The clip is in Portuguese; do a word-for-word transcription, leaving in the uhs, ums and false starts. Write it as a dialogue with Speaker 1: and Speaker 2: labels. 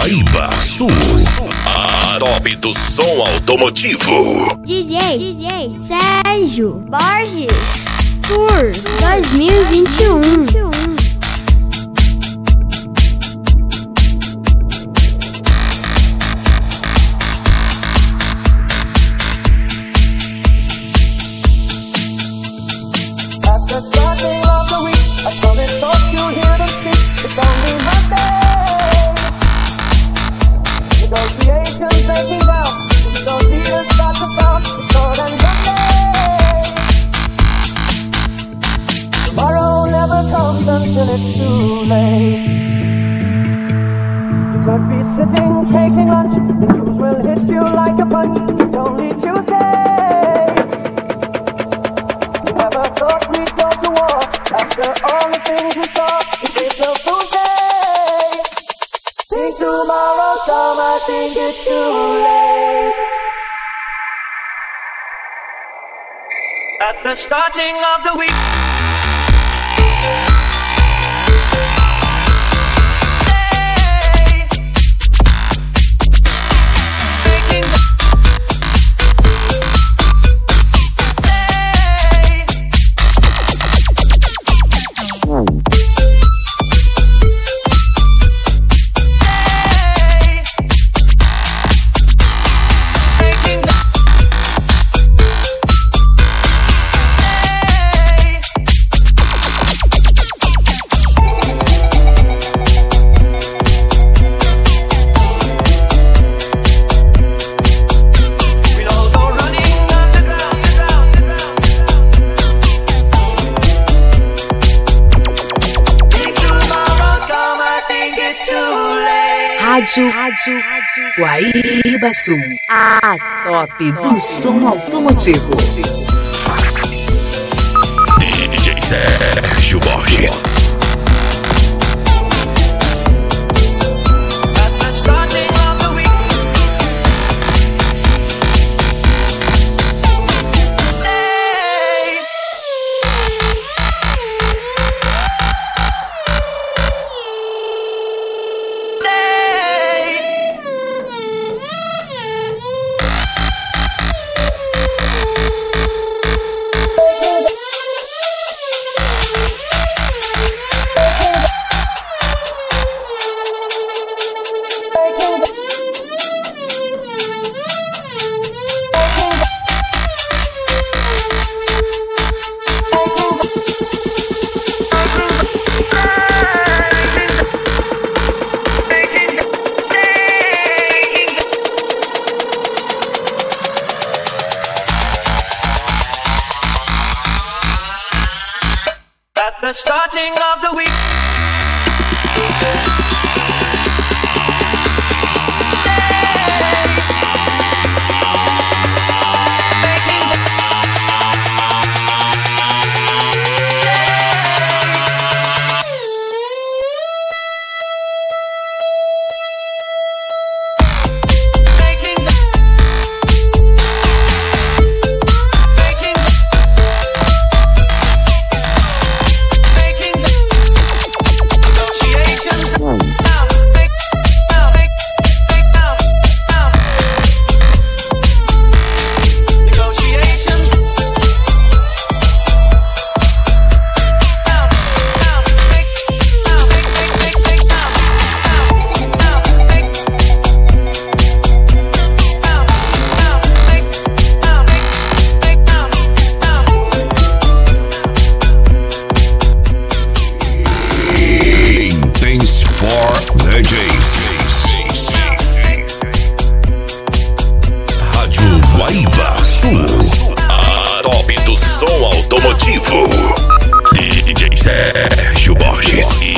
Speaker 1: Guaíba Sul, a top do som automotivo.
Speaker 2: D J, D J Sérgio Borges Tour dois mil e vinte e um.
Speaker 3: Until it's too late. You could be sitting, taking lunch. The news will hit you like a punch. It's only Tuesday. You never thought we'd go to war. After all the things we saw, it's April Fool's Day. Think tomorrow come, I think it's too late. At the starting of the week,
Speaker 4: Rádio, Rádio, Guaíba Sul, a top do som automotivo.
Speaker 1: D J Sérgio Borges.
Speaker 3: the starting of the week.
Speaker 1: Rádio Guaíba Sul, a top do som automotivo. D J Sérgio Borges.